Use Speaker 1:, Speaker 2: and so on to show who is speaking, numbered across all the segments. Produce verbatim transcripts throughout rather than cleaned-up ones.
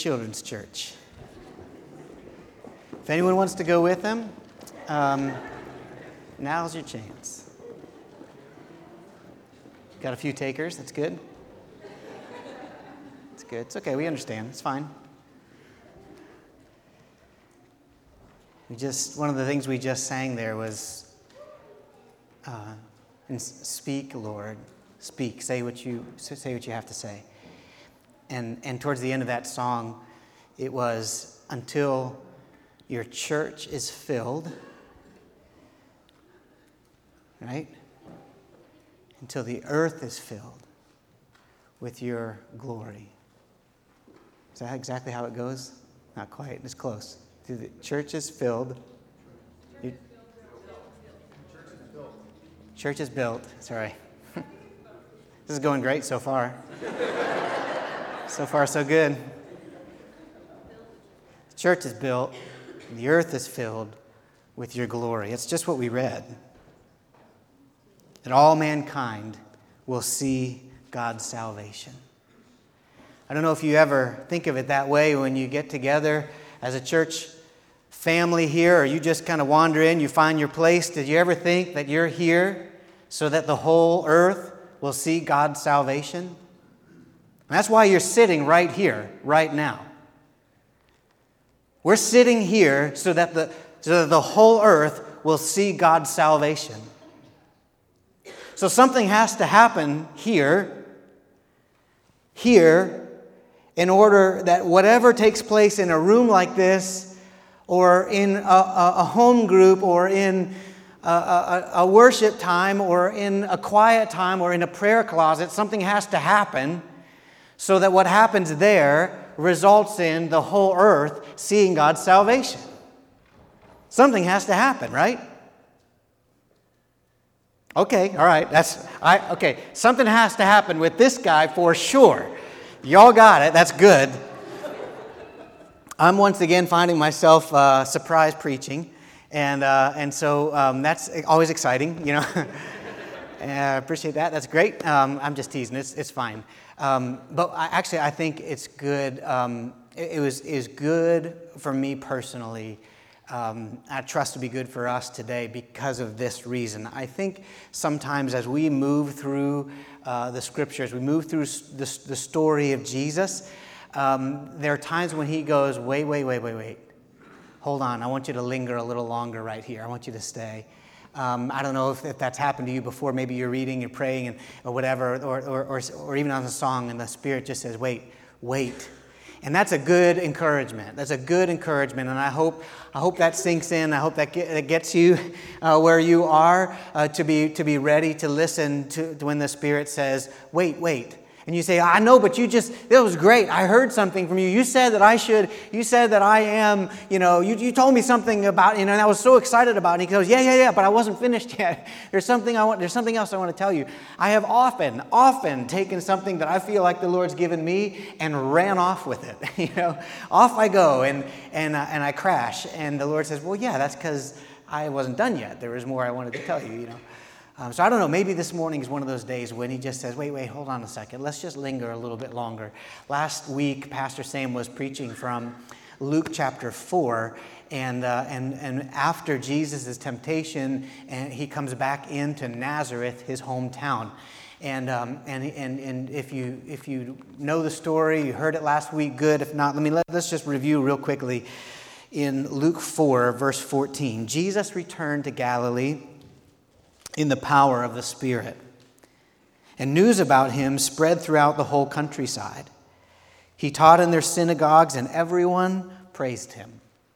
Speaker 1: Children's Church. If anyone wants to go with them, um, now's your chance. Got a few takers, that's good. It's good, it's okay, we understand, it's fine. We just, one of the things we just sang there was, uh, and speak, Lord, speak, say what you, say what you have to say. And and towards the end of that song, it was, until your church is filled, right? Until the earth is filled with your glory. Is that exactly how it goes? Not quite, it's close. Till the church is filled. Your, church is built, sorry. This is going great so far. So far, so good. The church is built, and the earth is filled with your glory. It's just what we read. And all mankind will see God's salvation. I don't know if you ever think of it that way when you get together as a church family here, or you just kind of wander in, you find your place. Did you ever think that you're here so that the whole earth will see God's salvation? And that's why you're sitting right here, right now. We're sitting here so that the, so that the whole earth will see God's salvation. So something has to happen here, here, in order that whatever takes place in a room like this, or in a, a, a home group, or in a, a, a worship time, or in a quiet time, or in a prayer closet, something has to happen so that what happens there results in the whole earth seeing God's salvation. Something has to happen, right? Okay, all right. That's I okay. Something has to happen with this guy for sure. Y'all got it. That's good. I'm once again finding myself uh, surprise preaching, and uh, and so um, that's always exciting, you know. I appreciate that. That's great. Um, I'm just teasing. It's it's fine. Um, but I, actually, I think it's good. Um, it, it was is good for me personally. Um, I trust to be good for us today because of this reason. I think sometimes as we move through uh, the scriptures, we move through the, the story of Jesus, um, there are times when he goes, wait, wait, wait, wait, wait. Hold on. I want you to linger a little longer right here. I want you to stay. Um, I don't know if, if that's happened to you before. Maybe you're reading and praying and or whatever, or, or, or, or even on a song, and the Spirit just says, wait, wait. And that's a good encouragement. That's a good encouragement, and I hope I hope that sinks in. I hope that, get, that gets you uh, where you are uh, to be to be ready to listen to, to when the Spirit says, wait, wait. And you say, I know, but you just, it was great. I heard something from you. You said that I should, you said that I am, you know, you, you told me something about, you know, and I was so excited about it. And he goes, yeah, yeah, yeah, but I wasn't finished yet. There's something I want, there's something else I want to tell you. I have often, often taken something that I feel like the Lord's given me and ran off with it. You know, off I go and, and, uh, and I crash. And the Lord says, well, yeah, that's because I wasn't done yet. There was more I wanted to tell you, you know. Um, so I don't know, maybe this morning is one of those days when he just says, wait, wait, hold on a second. Let's just linger a little bit longer. Last week, Pastor Sam was preaching from Luke chapter four, and uh, and and after Jesus' temptation, and he comes back into Nazareth, his hometown. And um, and and and if you if you know the story, you heard it last week, good. If not, let me let, let's just review real quickly. In Luke four, verse fourteen, Jesus returned to Galilee in the power of the Spirit. And news about him spread throughout the whole countryside. He taught in their synagogues, and everyone praised him.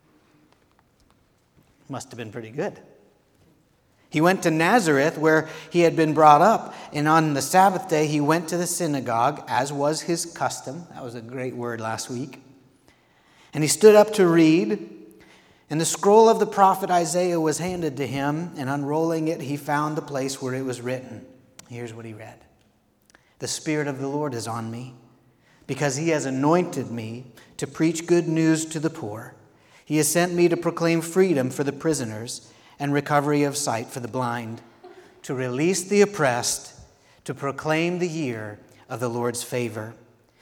Speaker 1: Must have been pretty good. He went to Nazareth, where he had been brought up, and on the Sabbath day he went to the synagogue, as was his custom. That was a great word last week. And he stood up to read. And the scroll of the prophet Isaiah was handed to him, and unrolling it, he found the place where it was written. Here's what he read. The Spirit of the Lord is on me, because he has anointed me to preach good news to the poor. He has sent me to proclaim freedom for the prisoners and recovery of sight for the blind, to release the oppressed, to proclaim the year of the Lord's favor.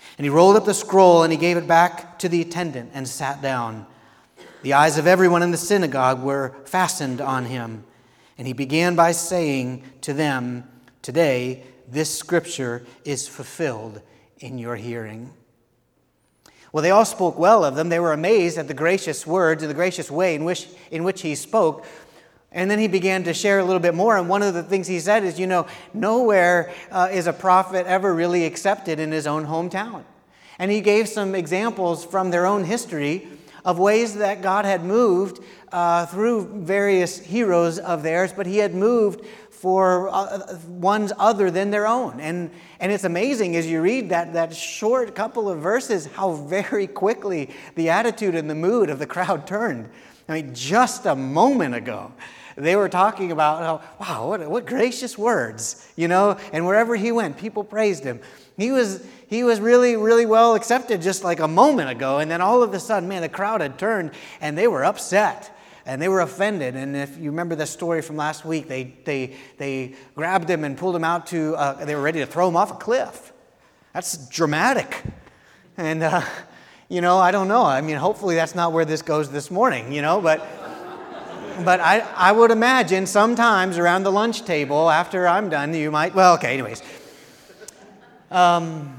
Speaker 1: And he rolled up the scroll and he gave it back to the attendant and sat down. The eyes of everyone in the synagogue were fastened on him. And he began by saying to them, "Today this scripture is fulfilled in your hearing." Well, they all spoke well of them. They were amazed at the gracious words and the gracious way in which, in which he spoke. And then he began to share a little bit more. And one of the things he said is, you know, nowhere uh, is a prophet ever really accepted in his own hometown. And he gave some examples from their own history of ways that God had moved uh, through various heroes of theirs, but he had moved for uh, ones other than their own. And, and it's amazing as you read that, that short couple of verses how very quickly the attitude and the mood of the crowd turned. I mean, just a moment ago, they were talking about, how, wow, what, what gracious words, you know, and wherever he went, people praised him. He was he was really, really well accepted just like a moment ago, and then all of a sudden, man, the crowd had turned, and they were upset, and they were offended. And if you remember the story from last week, they they they grabbed him and pulled him out to, uh, they were ready to throw him off a cliff. That's dramatic. And, uh, you know, I don't know. I mean, hopefully that's not where this goes this morning, you know, but... But I, I would imagine sometimes around the lunch table after I'm done, you might, well, okay, anyways. Um,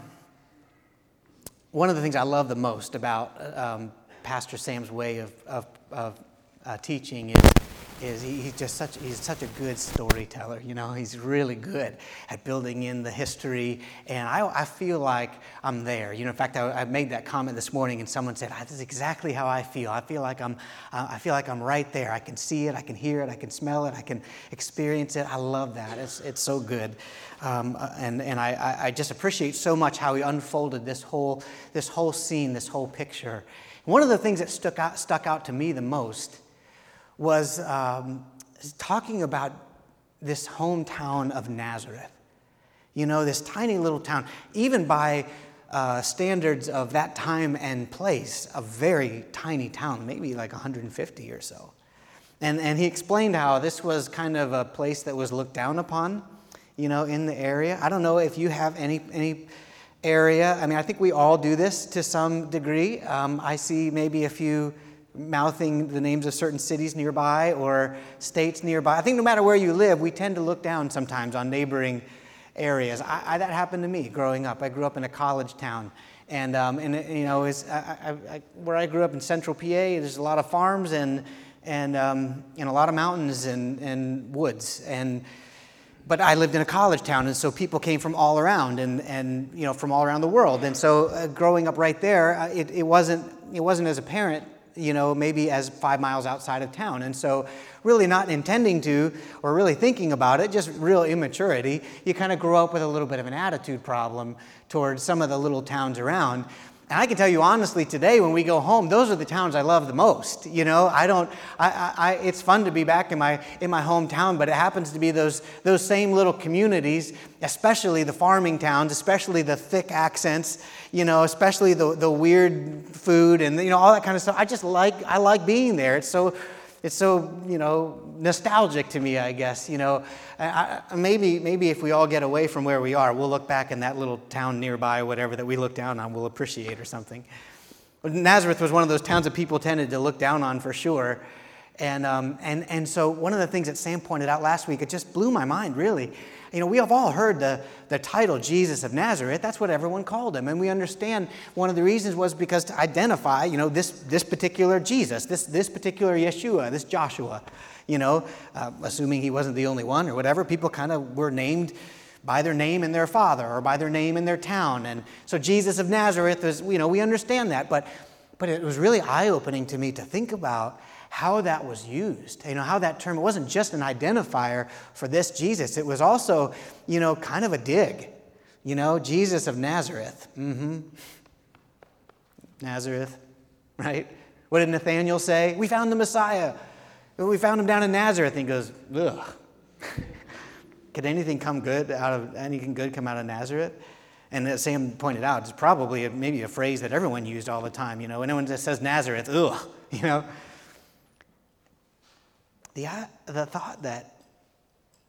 Speaker 1: one of the things I love the most about um, Pastor Sam's way of, of, of uh, teaching is, is he, he's just such, he's such a good storyteller, you know, he's really good at building in the history, and I, I feel like I'm there. You know, in fact, I, I made that comment this morning, and someone said, "This is exactly how I feel. I feel like I'm, uh, I feel like I'm right there. I can see it, I can hear it, I can smell it, I can experience it." I love that. It's it's so good, um, and and I, I just appreciate so much how he unfolded this whole this whole scene, this whole picture. One of the things that stuck out stuck out to me the most was um, talking about this hometown of Nazareth. You know, this tiny little town, even by uh, standards of that time and place, a very tiny town, maybe like one hundred fifty or so. And, and he explained how this was kind of a place that was looked down upon, you know, in the area. I don't know if you have any any area. I mean, I think we all do this to some degree. Um, I see maybe a few mouthing the names of certain cities nearby or states nearby. I think no matter where you live, we tend to look down sometimes on neighboring areas. I, I, that happened to me growing up. I grew up in a college town, and um, and you know, it's, I, I, I, where I grew up in Central P A, there's a lot of farms and and um, and a lot of mountains and and woods. And but I lived in a college town, and so people came from all around, and and you know, from all around the world. And so uh, growing up right there, uh, it, it wasn't it wasn't as apparent, you know, maybe as five miles outside of town. And so really not intending to or really thinking about it, just real immaturity, you kind of grow up with a little bit of an attitude problem towards some of the little towns around. And I can tell you honestly today, when we go home, those are the towns I love the most. You know, I don't, I, I, I it's fun to be back in my in my hometown, but it happens to be those those same little communities, especially the farming towns, especially the thick accents, you know, especially the the weird food and, you know, all that kind of stuff. I just like, I like being there. It's so, it's so, you know, nostalgic to me, I guess, you know. I, I, maybe maybe if we all get away from where we are, we'll look back in that little town nearby, whatever, that we look down on, we'll appreciate or something. But Nazareth was one of those towns that people tended to look down on for sure. And, um, and, and so one of the things that Sam pointed out last week, it just blew my mind, really. You know, we have all heard the, the title Jesus of Nazareth. That's what everyone called him. And we understand one of the reasons was because to identify, you know, this, this particular Jesus, this, this particular Yeshua, this Joshua, you know, uh, assuming he wasn't the only one or whatever, people kind of were named by their name and their father or by their name in their town. And so Jesus of Nazareth is, you know, we understand that. But, but it was really eye-opening to me to think about how that was used, you know, how that term, it wasn't just an identifier for this Jesus. It was also, you know, kind of a dig, you know, Jesus of Nazareth. Mm-hmm. Nazareth, right? What did Nathanael say? We found the Messiah. We found him down in Nazareth. And he goes, ugh. Could anything come good out of, anything good come out of Nazareth? And as Sam pointed out, it's probably a, maybe a phrase that everyone used all the time, you know. Anyone that says Nazareth, ugh, you know. The, the thought that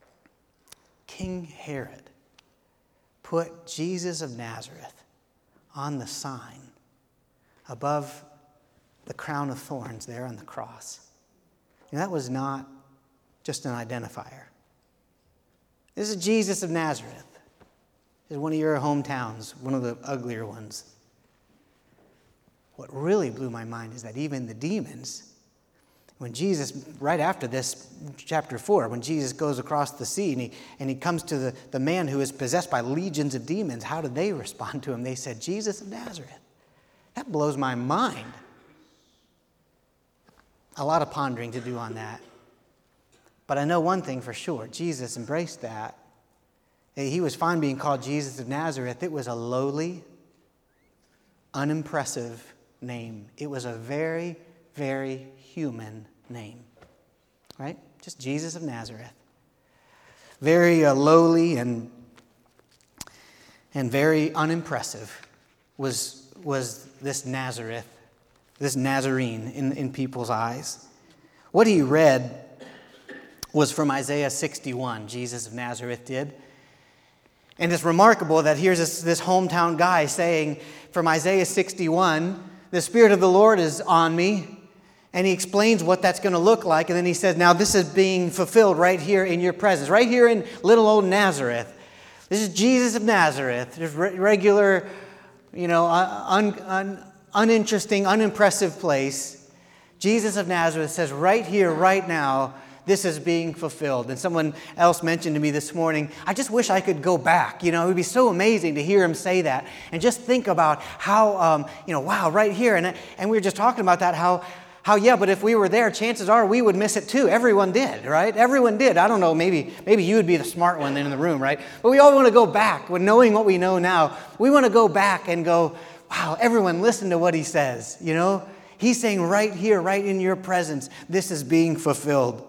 Speaker 1: King Herod put Jesus of Nazareth on the sign above the crown of thorns there on the cross. And that was not just an identifier. This is Jesus of Nazareth. This is one of your hometowns, one of the uglier ones. What really blew my mind is that even the demons, when Jesus, right after this, chapter four, when Jesus goes across the sea and he, and he comes to the, the man who is possessed by legions of demons, how did they respond to him? They said, Jesus of Nazareth. That blows my mind. A lot of pondering to do on that. But I know one thing for sure. Jesus embraced that. He was fine being called Jesus of Nazareth. It was a lowly, unimpressive name. It was a very, very human name. Right? Just Jesus of Nazareth. Very uh, lowly and, and very unimpressive was, was this Nazareth, this Nazarene in, in people's eyes. What he read was from Isaiah sixty-one, Jesus of Nazareth did. And it's remarkable that here's this, this hometown guy saying from Isaiah sixty-one, the Spirit of the Lord is on me. And he explains what that's going to look like. And then he says, now this is being fulfilled right here in your presence, right here in little old Nazareth. This is Jesus of Nazareth, just re- regular, you know, un, un, uninteresting, unimpressive place. Jesus of Nazareth says right here, right now, this is being fulfilled. And someone else mentioned to me this morning, I just wish I could go back. You know, it would be so amazing to hear him say that. And just think about how, um, you know, wow, right here. And, and we were just talking about that, how, how, yeah, but if we were there, chances are we would miss it too. Everyone did, right? Everyone did. I don't know, maybe, maybe you would be the smart one in the room, right? But we all want to go back. When knowing what we know now, we want to go back and go, wow, everyone listen to what he says, you know? He's saying right here, right in your presence, this is being fulfilled.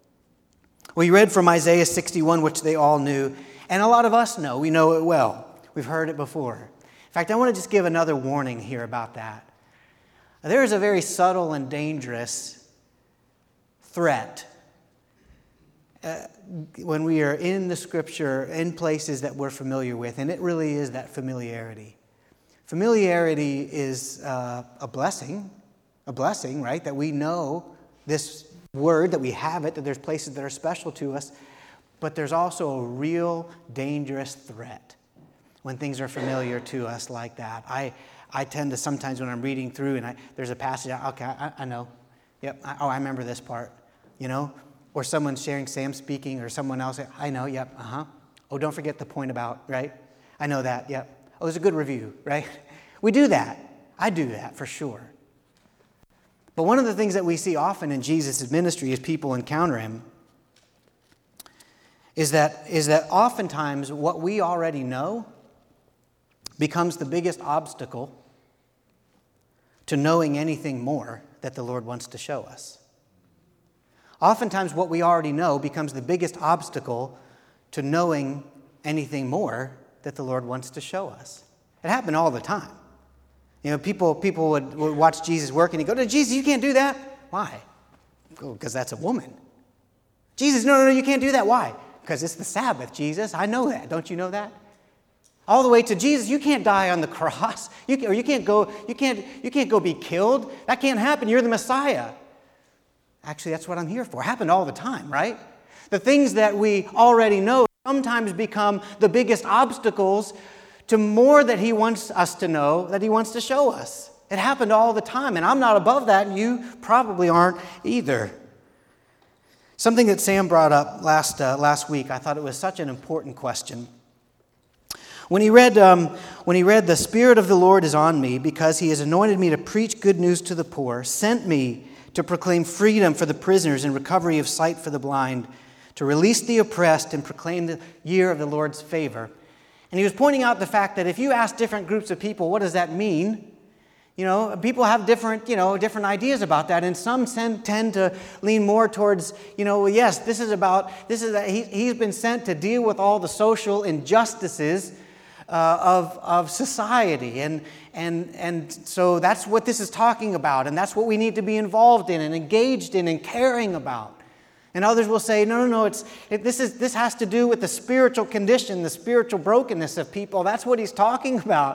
Speaker 1: We read from Isaiah sixty-one, which they all knew, and a lot of us know. We know it well. We've heard it before. In fact, I want to just give another warning here about that. There is a very subtle and dangerous threat uh, when we are in the Scripture, in places that we're familiar with, and it really is that familiarity. Familiarity is uh, a blessing, a blessing, right, that we know this word, that we have it, that there's places that are special to us, but there's also a real dangerous threat when things are familiar to us like that. I I tend to sometimes when I'm reading through and I, there's a passage, okay, I, I know, yep, I, oh, I remember this part, you know, or someone sharing, Sam speaking, or someone else, I know, yep, uh-huh. Oh, don't forget the point about, right? I know that, yep. Oh, it was a good review, right? We do that. I do that for sure. But one of the things that we see often in Jesus' ministry as people encounter him is that, is that oftentimes what we already know becomes the biggest obstacle to knowing anything more that the Lord wants to show us. Oftentimes what we already know becomes the biggest obstacle to knowing anything more that the Lord wants to show us. It happened all the time. You know, people people would, would watch Jesus work and he'd go, no, Jesus, you can't do that. Why? Oh, because that's a woman. Jesus, no, no, no, you can't do that. Why? Because it's the Sabbath, Jesus. I know that. Don't you know that? All the way to Jesus, you can't die on the cross. You can, or you can't go, you can't, you can't go be killed. That can't happen. You're the Messiah. Actually, that's what I'm here for. It happened all the time, right? The things that we already know sometimes become the biggest obstacles to more that he wants us to know, that he wants to show us. It happened all the time, and I'm not above that, and you probably aren't either. Something that Sam brought up last uh, last week, I thought it was such an important question. When he read, um, when he read, "The Spirit of the Lord is on me, because he has anointed me to preach good news to the poor, sent me to proclaim freedom for the prisoners and recovery of sight for the blind, to release the oppressed and proclaim the year of the Lord's favor." And he was pointing out the fact that if you ask different groups of people, what does that mean? You know, people have different, you know, different ideas about that, and some tend, tend to lean more towards, you know, well, yes, this is about, this is, a, he, he's been sent to deal with all the social injustices uh, of, of society, and, and, and so that's what this is talking about, and that's what we need to be involved in and engaged in and caring about. And others will say, no, no, no, it's, it, this, is, this has to do with the spiritual condition, the spiritual brokenness of people. That's what he's talking about.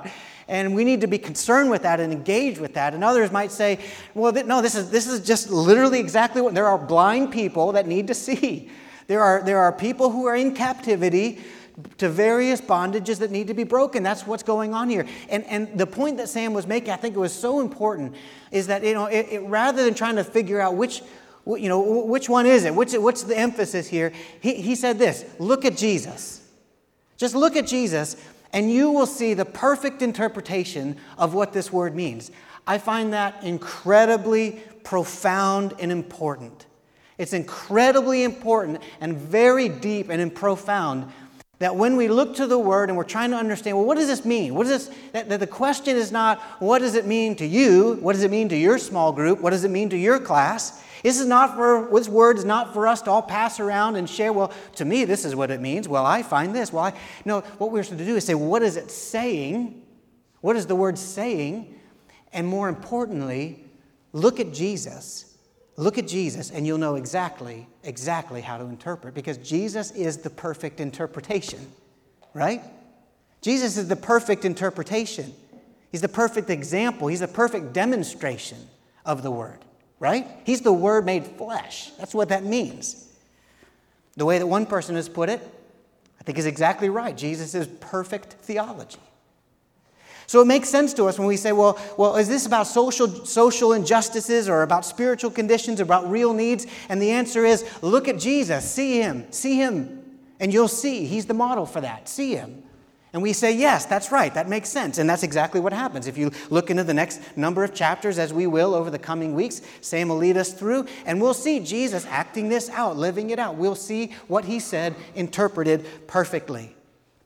Speaker 1: And we need to be concerned with that and engage with that. And others might say, well, th- no, this is this is just literally exactly what, there are blind people that need to see. There are, there are people who are in captivity to various bondages that need to be broken. That's what's going on here. And, and the point that Sam was making, I think it was so important, is that, you know, it, it, rather than trying to figure out which, you know, which one is it, which, what's the emphasis here, he, he said this: look at Jesus. Just look at Jesus, and you will see the perfect interpretation of what this word means. I find that incredibly profound and important. It's incredibly important and very deep and profound that when we look to the word and we're trying to understand, well, what does this mean? What is this? That, that the question is not, what does it mean to you? What does it mean to your small group? What does it mean to your class? This is not for, this word is not for us to all pass around and share, well, to me, this is what it means. Well, I find this. Well, I, no, what we're supposed to do is say, well, what is it saying? What is the word saying? And more importantly, look at Jesus. Look at Jesus, and you'll know exactly, exactly how to interpret, because Jesus is the perfect interpretation, right? Jesus is the perfect interpretation. He's the perfect example. He's the perfect demonstration of the word. Right? He's the Word made flesh. That's what that means. The way that one person has put it, I think is exactly right. Jesus is perfect theology. So it makes sense to us when we say, well, well, is this about social, social injustices or about spiritual conditions, or about real needs? And the answer is, look at Jesus. See Him. See Him. And you'll see. He's the model for that. See Him. And we say, yes, that's right, that makes sense. And that's exactly what happens. If you look into the next number of chapters, as we will over the coming weeks, Sam will lead us through, and we'll see Jesus acting this out, living it out. We'll see what He said interpreted perfectly.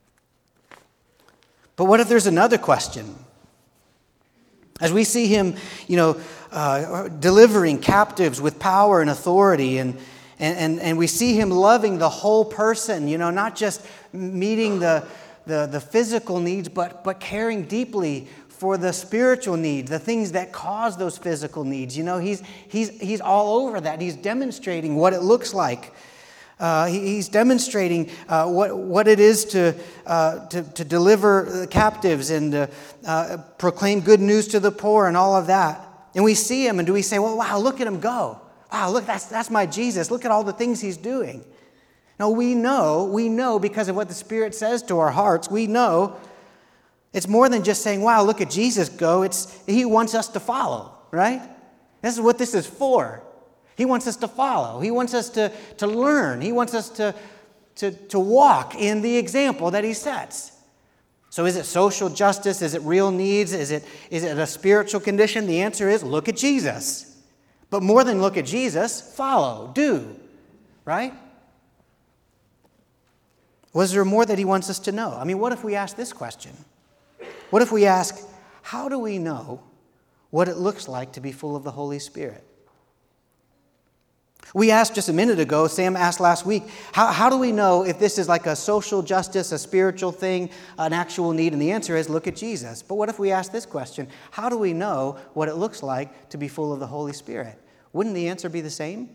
Speaker 1: But what if there's another question? As we see Him, you know, uh, delivering captives with power and authority, and and, and and we see Him loving the whole person, you know, not just meeting the The, the physical needs, but, but caring deeply for the spiritual needs, the things that cause those physical needs. You know, he's, he's, he's all over that. He's demonstrating what it looks like. Uh, he, he's demonstrating uh, what, what it is to, uh, to, to deliver captives and to uh, proclaim good news to the poor and all of that. And we see Him, and do we say, well, wow, look at Him go. Wow, look, that's, that's my Jesus. Look at all the things He's doing. No, we know, we know because of what the Spirit says to our hearts, we know it's more than just saying, wow, look at Jesus go. It's He wants us to follow, right? This is what this is for. He wants us to follow. He wants us to, to learn. He wants us to, to, to walk in the example that He sets. So is it social justice? Is it real needs? Is it, is it a spiritual condition? The answer is look at Jesus. But more than look at Jesus, follow, do, right? Was there more that He wants us to know? I mean, what if we ask this question? What if we ask, how do we know what it looks like to be full of the Holy Spirit? We asked just a minute ago, Sam asked last week, how, how do we know if this is like a social justice, a spiritual thing, an actual need? And the answer is, look at Jesus. But what if we ask this question, how do we know what it looks like to be full of the Holy Spirit? Wouldn't the answer be the same?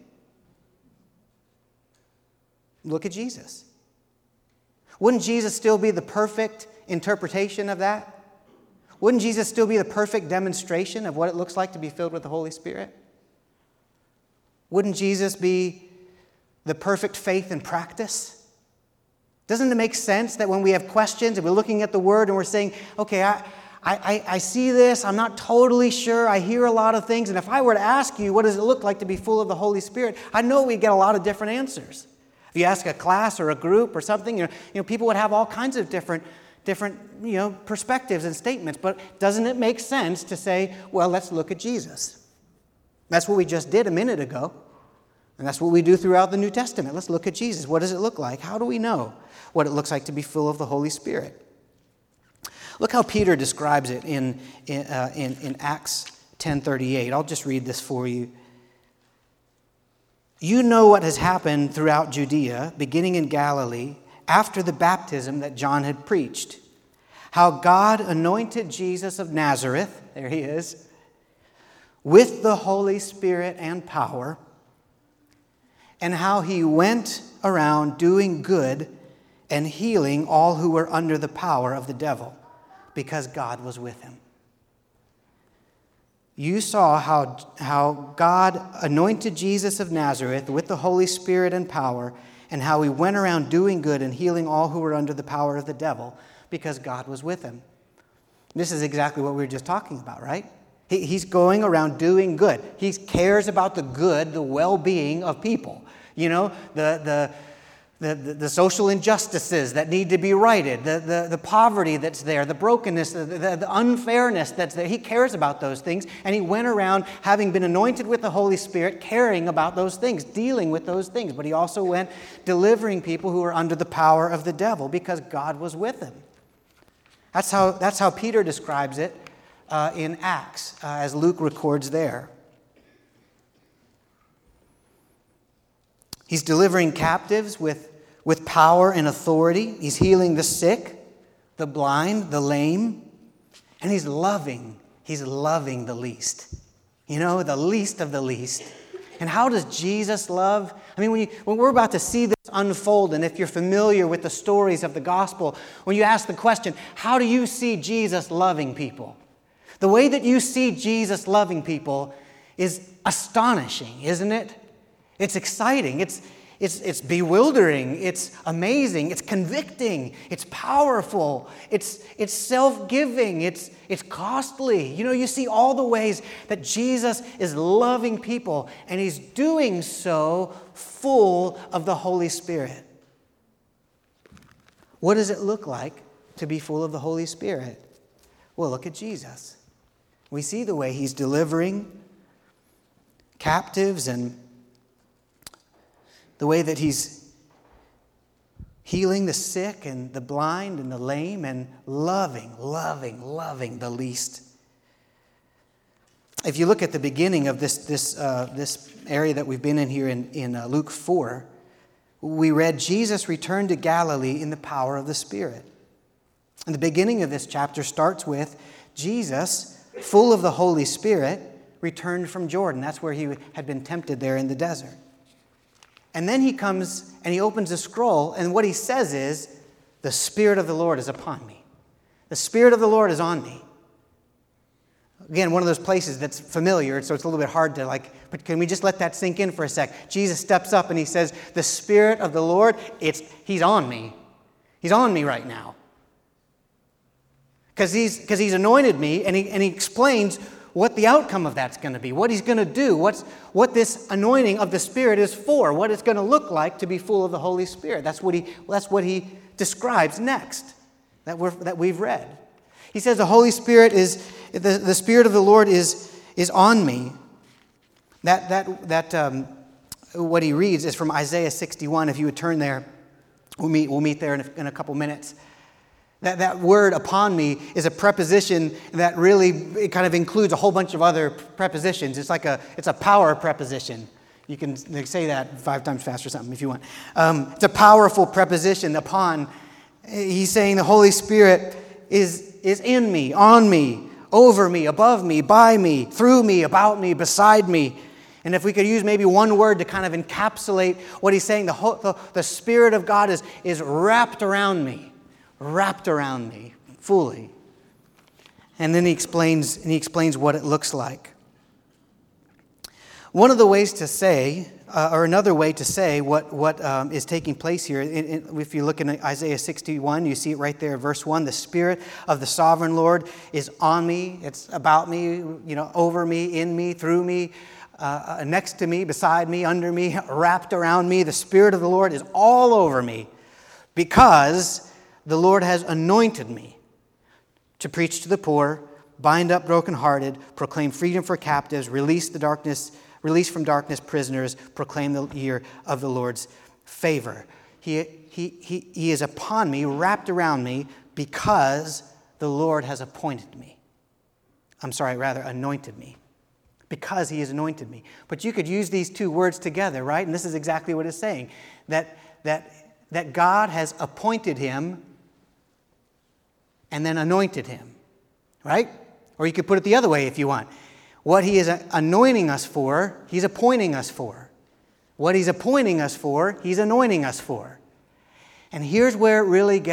Speaker 1: Look at Jesus. Wouldn't Jesus still be the perfect interpretation of that? Wouldn't Jesus still be the perfect demonstration of what it looks like to be filled with the Holy Spirit? Wouldn't Jesus be the perfect faith and practice? Doesn't it make sense that when we have questions and we're looking at the Word and we're saying, okay, I, I, I see this, I'm not totally sure, I hear a lot of things, and if I were to ask you, what does it look like to be full of the Holy Spirit? I know we'd get a lot of different answers. If you ask a class or a group or something, you know, you know, people would have all kinds of different, different, you know, perspectives and statements. But doesn't it make sense to say, well, let's look at Jesus? That's what we just did a minute ago. And that's what we do throughout the New Testament. Let's look at Jesus. What does it look like? How do we know what it looks like to be full of the Holy Spirit? Look how Peter describes it in, in, uh, in, in Acts ten thirty-eight. I'll just read this for you. You know what has happened throughout Judea, beginning in Galilee, after the baptism that John had preached. How God anointed Jesus of Nazareth, there he is, with the Holy Spirit and power, and how he went around doing good and healing all who were under the power of the devil, because God was with him. You saw how, how God anointed Jesus of Nazareth with the Holy Spirit and power, and how he went around doing good and healing all who were under the power of the devil, because God was with him. This is exactly what we were just talking about, right? He, he's going around doing good. He cares about the good, the well-being of people. You know, the the the, the, the social injustices that need to be righted, the, the, the poverty that's there, the brokenness, the, the, the unfairness that's there. He cares about those things, and he went around, having been anointed with the Holy Spirit, caring about those things, dealing with those things. But he also went delivering people who were under the power of the devil, because God was with him. That's how, that's how Peter describes it uh, in Acts, uh, as Luke records there. He's delivering captives with, with power and authority. He's healing the sick, the blind, the lame. And he's loving. He's loving the least. You know, the least of the least. And how does Jesus love? I mean, when, you, when we're about to see this unfold, and if you're familiar with the stories of the gospel, when you ask the question, how do you see Jesus loving people? The way that you see Jesus loving people is astonishing, isn't it? It's exciting. It's, it's, it's bewildering. It's amazing. It's convicting. It's powerful. It's, it's self-giving. It's, it's costly. You know, you see all the ways that Jesus is loving people, and he's doing so full of the Holy Spirit. What does it look like to be full of the Holy Spirit? Well, look at Jesus. We see the way he's delivering captives, and the way that he's healing the sick and the blind and the lame, and loving, loving, loving the least. If you look at the beginning of this, this, uh, this area that we've been in here in, in uh, Luke four, we read, Jesus returned to Galilee in the power of the Spirit. And the beginning of this chapter starts with Jesus, full of the Holy Spirit, returned from Jordan. That's where he had been tempted there in the desert. And then he comes and he opens a scroll, and what he says is, the Spirit of the Lord is upon me. The Spirit of the Lord is on me. Again, one of those places that's familiar, so it's a little bit hard to like, but can we just let that sink in for a sec? Jesus steps up and he says, the Spirit of the Lord, it's he's on me. He's on me right now. Because he's, because he's anointed me, and he, and he explains what the outcome of that's going to be, what he's going to do, what's, what this anointing of the Spirit is for, what it's going to look like to be full of the Holy Spirit. That's what he, that's what he describes next, that, we're, that we've read. He says the Holy Spirit is, the, the Spirit of the Lord is, is on me. That, that, that um, what he reads is from Isaiah sixty-one. If you would turn there, we'll meet, we'll meet there in a, in a couple minutes. That, that word upon me is a preposition that really it kind of includes a whole bunch of other prepositions. It's like a it's a power preposition. You can say that five times fast or something if you want. Um, it's a powerful preposition, upon. He's saying the Holy Spirit is, is in me, on me, over me, above me, by me, through me, about me, beside me. And if we could use maybe one word to kind of encapsulate what he's saying, the, whole, the, the Spirit of God is, is wrapped around me. Wrapped around me fully. And then he explains, and he explains what it looks like. One of the ways to say, uh, or another way to say what, what um, is taking place here, in, in, if you look in Isaiah sixty-one, you see it right there, verse one, the Spirit of the sovereign Lord is on me, it's about me, you know, over me, in me, through me, uh, next to me, beside me, under me, wrapped around me. The Spirit of the Lord is all over me, because the Lord has anointed me to preach to the poor, bind up brokenhearted, proclaim freedom for captives, release the darkness, release from darkness prisoners, proclaim the year of the Lord's favor. He, he, he, he is upon me, wrapped around me, because the Lord has appointed me. I'm sorry, rather anointed me. Because he has anointed me. But you could use these two words together, right? And this is exactly what it's saying. That, that, that God has appointed him and then anointed him, right? Or you could put it the other way if you want. What he is anointing us for, he's appointing us for. What he's appointing us for, he's anointing us for. And here's where it really gets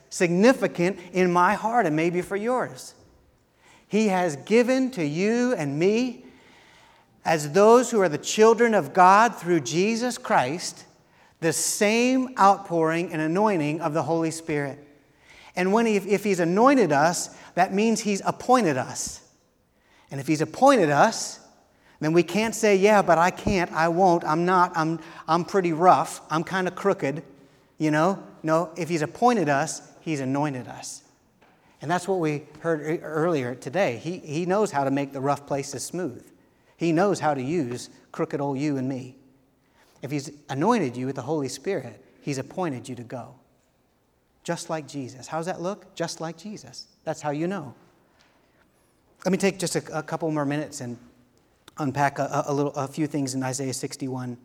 Speaker 1: significant in my heart and maybe for yours. He has given to you and me, as those who are the children of God through Jesus Christ, the same outpouring and anointing of the Holy Spirit. And when he, if He's anointed us, that means He's appointed us. And if He's appointed us, then we can't say, yeah, but I can't, I won't, I'm not, I'm, I'm pretty rough, I'm kind of crooked, you know? No, if He's appointed us, He's anointed us. And that's what we heard earlier today. He, he knows how to make the rough places smooth. He knows how to use crooked old you and me. If He's anointed you with the Holy Spirit, He's appointed you to go. Just like Jesus. How does that look? Just like Jesus. That's how you know. Let me take just a, a couple more minutes and unpack a, a, little, a few things in Isaiah sixty-one.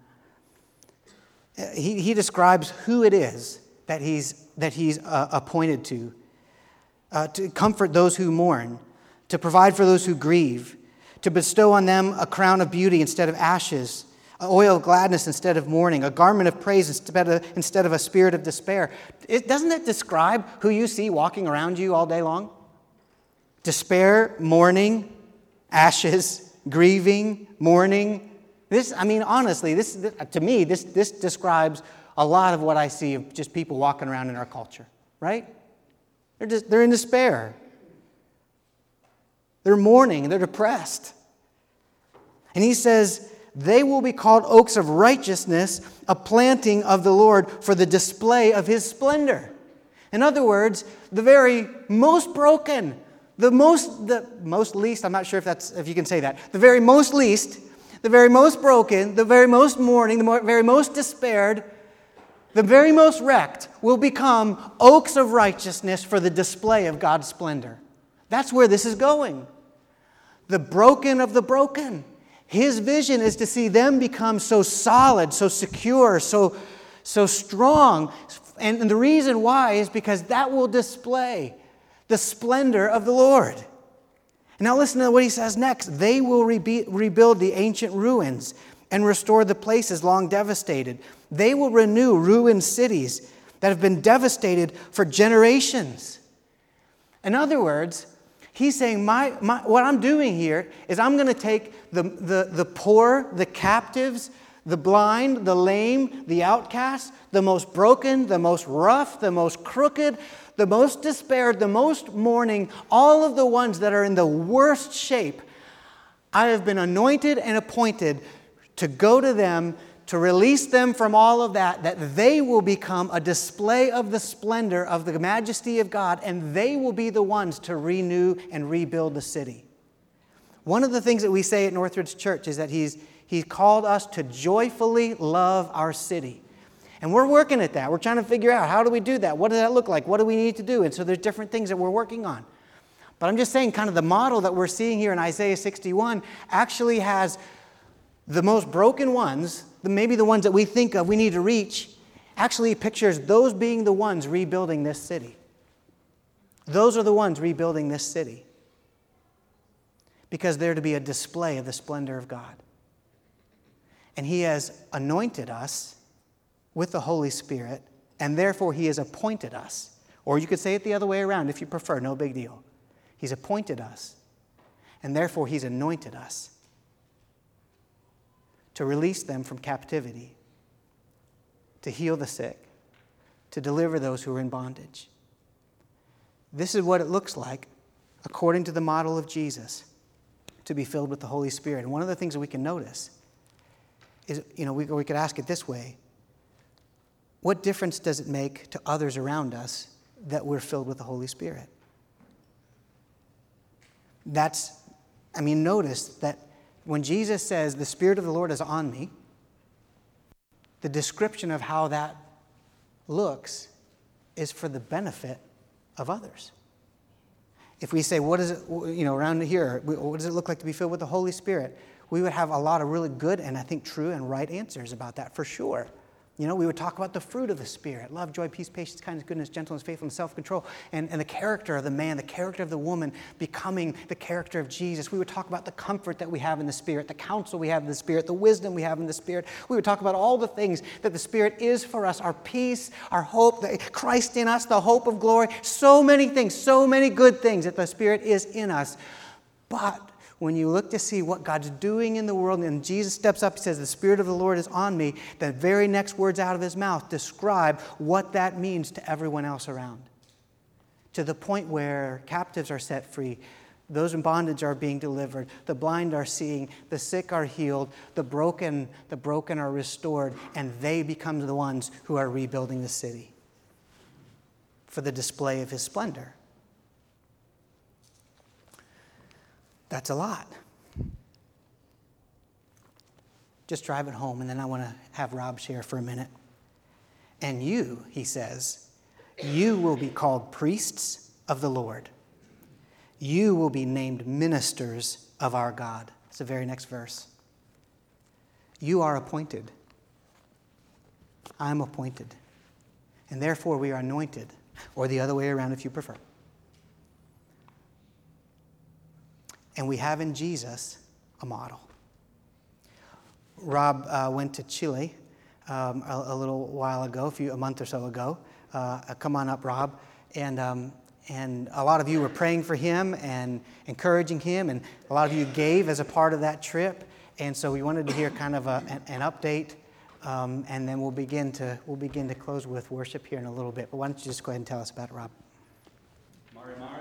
Speaker 1: He, he describes who it is that He's, that he's uh, appointed to. Uh, to comfort those who mourn, to provide for those who grieve, to bestow on them a crown of beauty instead of ashes, an oil of gladness instead of mourning, a garment of praise instead of, instead of a spirit of despair. It, doesn't it describe who you see walking around you all day long? Despair, mourning, ashes, grieving, mourning. This, I mean, honestly, this to me, this, this describes a lot of what I see of just people walking around in our culture, right? They're, just, they're in despair. They're mourning. They're depressed. And He says, they will be called oaks of righteousness, a planting of the Lord for the display of His splendor. In other words, the very most broken, the most, the most least, I'm not sure if that's, if you can say that, the very most least, the very most broken, the very most mourning, the more, very most despaired, the very most wrecked will become oaks of righteousness for the display of God's splendor. That's where this is going. The broken of the broken. His vision is to see them become so solid, so secure, so, so strong. And, and the reason why is because that will display the splendor of the Lord. And now listen to what He says next. They will rebe- rebuild the ancient ruins and restore the places long devastated. They will renew ruined cities that have been devastated for generations. In other words, He's saying, my, my, what I'm doing here is I'm going to take the, the, the poor, the captives, the blind, the lame, the outcasts, the most broken, the most rough, the most crooked, the most despaired, the most mourning, all of the ones that are in the worst shape. I have been anointed and appointed to go to them, to release them from all of that, that they will become a display of the splendor of the majesty of God, and they will be the ones to renew and rebuild the city. One of the things that we say at Northridge Church is that He's, he's called us to joyfully love our city. And we're working at that. We're trying to figure out, how do we do that? What does that look like? What do we need to do? And so there's different things that we're working on. But I'm just saying, kind of the model that we're seeing here in Isaiah sixty-one actually has the most broken ones, maybe the ones that we think of, we need to reach, actually pictures those being the ones rebuilding this city. Those are the ones rebuilding this city. Because they're to be a display of the splendor of God. And He has anointed us with the Holy Spirit, and therefore He has appointed us. Or you could say it the other way around if you prefer, no big deal. He's appointed us, and therefore He's anointed us to release them from captivity, to heal the sick, to deliver those who are in bondage. This is what it looks like, according to the model of Jesus, to be filled with the Holy Spirit. And one of the things that we can notice is, you know, we, we could ask it this way. What difference does it make to others around us that we're filled with the Holy Spirit? That's, I mean, notice that when Jesus says, the Spirit of the Lord is on me, the description of how that looks is for the benefit of others. If we say, what is it, you know, around here, what does it look like to be filled with the Holy Spirit? We would have a lot of really good and I think true and right answers about that for sure. You know, we would talk about the fruit of the Spirit: love, joy, peace, patience, kindness, goodness, gentleness, faithfulness, self-control, and, and the character of the man, the character of the woman becoming the character of Jesus. We would talk about the comfort that we have in the Spirit, the counsel we have in the Spirit, the wisdom we have in the Spirit. We would talk about all the things that the Spirit is for us: our peace, our hope, the Christ in us, the hope of glory. So many things, so many good things that the Spirit is in us. But when you look to see what God's doing in the world, and Jesus steps up, he says, "The Spirit of the Lord is on me," the very next words out of his mouth describe what that means to everyone else around. To the point where captives are set free, those in bondage are being delivered, the blind are seeing, the sick are healed, the broken, the broken are restored, and they become the ones who are rebuilding the city for the display of his splendor. That's a lot. Just drive it home, and then I want to have Rob share for a minute. "And you," he says, "you will be called priests of the Lord. You will be named ministers of our God." It's the very next verse. You are appointed. I'm appointed. And therefore we are anointed, or the other way around if you prefer. And we have in Jesus a model. Rob uh, went to Chile um, a, a little while ago, a, few, a month or so ago. Uh, come on up, Rob. And um, and a lot of you were praying for him and encouraging him, and a lot of you gave as a part of that trip. And so we wanted to hear kind of a, an, an update, um, and then we'll begin to we'll begin to close with worship here in a little bit. But why don't you just go ahead and tell us about it, Rob?
Speaker 2: Mari Mari.